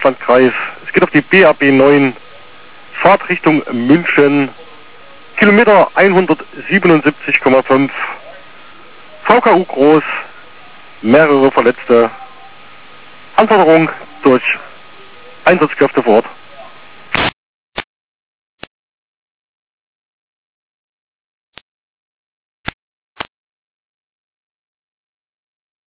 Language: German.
Südwestlandkreis. Es geht auf die BAB 9, Fahrtrichtung München, Kilometer 177,5, VKU groß, mehrere Verletzte, Anforderung durch Einsatzkräfte vor Ort.